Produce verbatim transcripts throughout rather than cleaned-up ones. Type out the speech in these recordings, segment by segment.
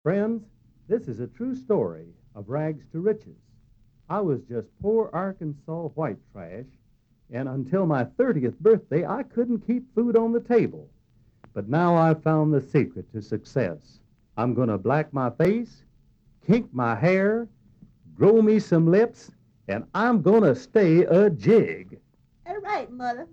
Friends, this is a true story of rags to riches. I was just poor Arkansas white trash, and until my thirtieth birthday, I couldn't keep food on the table. But now I've found the secret to success. I'm going to black my face, kink my hair, grow me some lips, and I'm going to stay a jig. All right, Mother.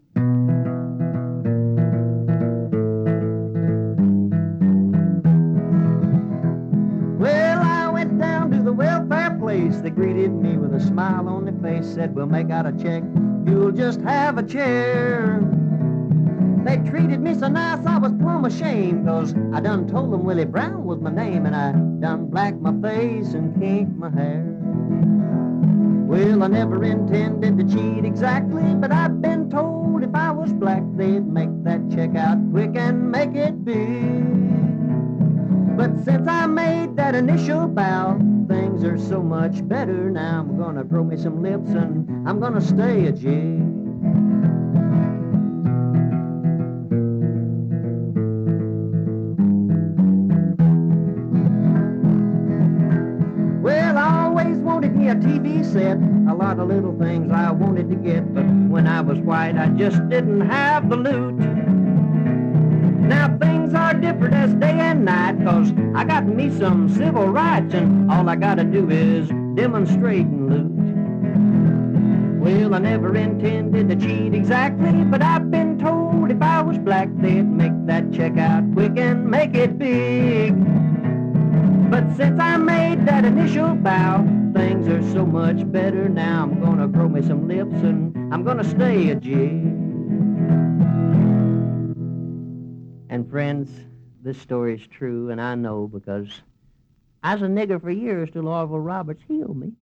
Well, I went down to the welfare place. They greeted me with a smile on their face, said, we'll make out a check. You'll just have a chair. They treated me so nice I was plumb ashamed, 'cause I done told them Willie Brown was my name, and I done blacked my face and kinked my hair. Well, I never intended to cheat exactly, but I've been told if I was black, they'd make that check out quick and make it big. But since I made that initial bow, things are so much better now. I'm gonna grow me some lips and I'm gonna stay a jig. Well, I always wanted me a T V set, a lot of little things I wanted to get, but when I was white, I just didn't have the loot. Now things are different as day and night, 'cause I got me some civil rights, and all I gotta do is demonstrate and loot. Well, I never intended to cheat exactly, but I've been told if I was black, they'd make that check out quick and make it big. But since I made that initial bow, things are so much better now. I'm gonna grow me some lips and I'm gonna stay a jig. And friends, this story is true, and I know because I was a nigger for years till Orville Roberts healed me.